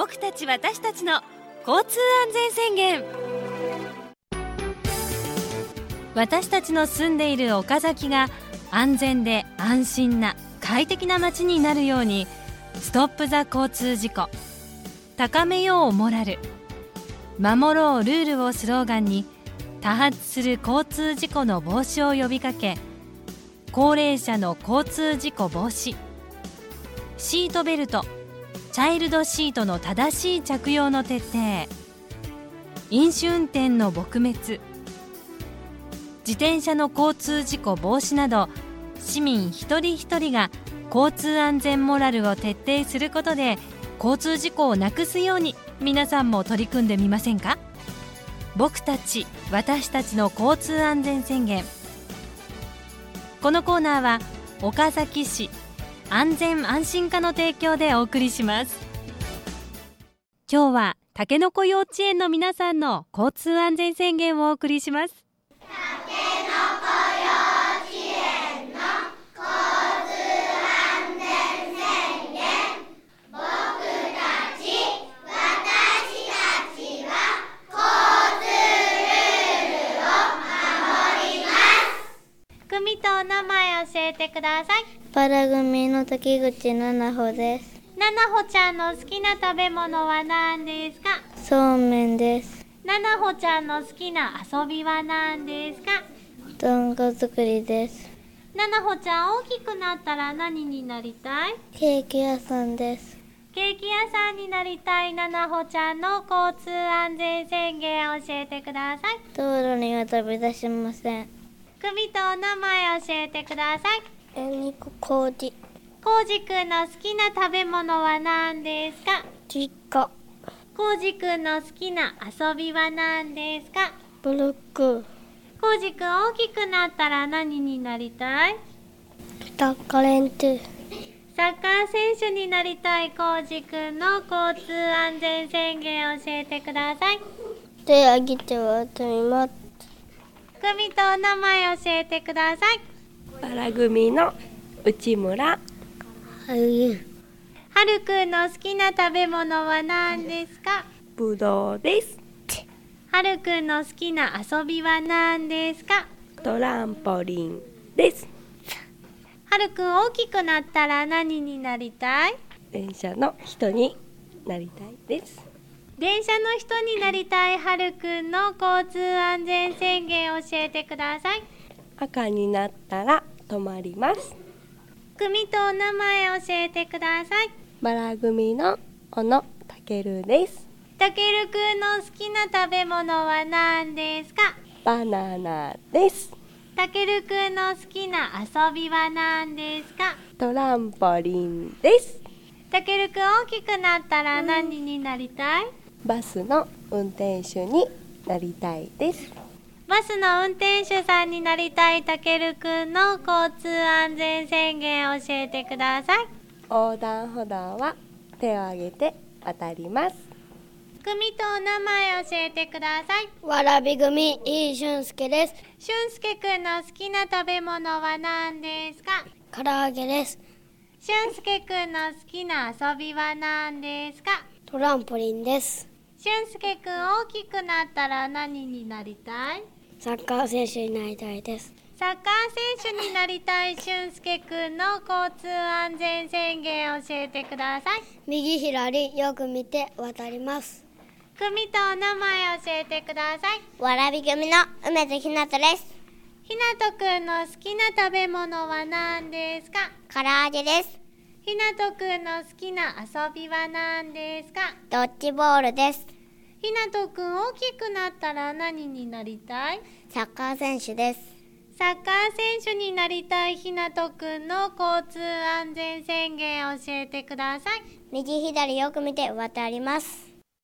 僕たち私たちの交通安全宣言。私たちの住んでいる岡崎が安全で安心な快適な街になるように、ストップ・ザ・交通事故、高めようモラル、守ろうルールをスローガンに多発する交通事故の防止を呼びかけ、高齢者の交通事故防止、シートベルト、チャイルドシートの正しい着用の徹底、飲酒運転の撲滅、自転車の交通事故防止など、市民一人一人が交通安全モラルを徹底することで交通事故をなくすように、皆さんも取り組んでみませんか？僕たち私たちの交通安全宣言。このコーナーは岡崎市安全安心課の提供でお送りします。今日はたけのこ幼稚園の皆さんの交通安全宣言をお送りします。 たけのこ幼稚園の交通安全宣言。僕たち私たちは交通ルールを守ります。 組とお名前教えてください。 バラ組の滝口ななほです。 ななほちゃんの好きな食べ物は何ですか？ そうめんです。 ななほちゃんの好きな遊びは何ですか？ どんこ作りです。 ななほちゃん、大きくなったら何になりたい？ ケーキ屋さんです。 ケーキ屋さんになりたいななほちゃんの交通安全宣言を教えてください。 道路には飛び出しません。 組とお名前教えてください。 肉こうじ。 こうじくんの好きな食べ物は何ですか？ ちか。 こうじくんの好きな遊びは何ですか？ ブロック。 こうじくん、大きくなったら何になりたい？ タッカレントゥ。 サッカー選手になりたいこうじくんの交通安全宣言を教えてください。 手あげて渡ります。 組とお名前教えてください。 バラ組の内村はゆ。 はるくんの好きな食べ物は何ですか？ ぶどうです。 はるくんの好きな遊びは何ですか？ トランポリンです。 はるくん、大きくなったら何になりたい？ 電車の人になりたいです。 電車の人になりたいはるくんの交通安全宣言を教えてください。 赤になったら止まります。 組とお名前教えてください。 バラ組の小野たけるです。 たけるくんの好きな食べ物は何ですか？ バナナです。 たけるくんの好きな遊びは何ですか？ トランポリンです。 たけるくん、大きくなったら何になりたい？ バスの運転手になりたいです。 バスの運転手さんになりたいたけるくんの交通安全宣言を教えてください。 横断歩道は手を挙げて渡ります。 組とお名前教えてください。 わらび組いいしゅんすけです。 しゅんすけくんの好きな食べ物は何ですか？ 唐揚げです。 しゅんすけくんの好きな遊びは何ですか？ トランポリンです。 しゅんすけくん、大きくなったら何になりたい？ サッカー選手になりたいです。 サッカー選手になりたいしゅんすけくんの交通安全宣言を教えてください。 右左よく見て渡ります。 組とお名前教えてください。 わらび組の梅津ひなとです。 ひなとくんの好きな食べ物は何ですか？ 唐揚げです。 ひなとくんの好きな遊びは何ですか？ ドッジボールです。 ひなとくん、大きくなったら何になりたい？ サッカー選手です。 サッカー選手になりたいひなとくんの交通安全宣言を教えてください。 右左よく見て渡ります。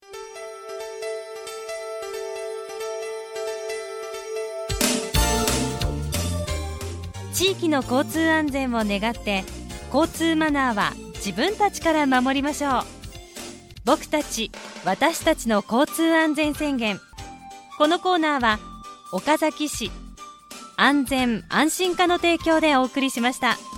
地域の交通安全を願って、交通マナーは自分たちから守りましょう。僕たち私たちの交通安全宣言。このコーナーは岡崎市安全安心課の提供でお送りしました。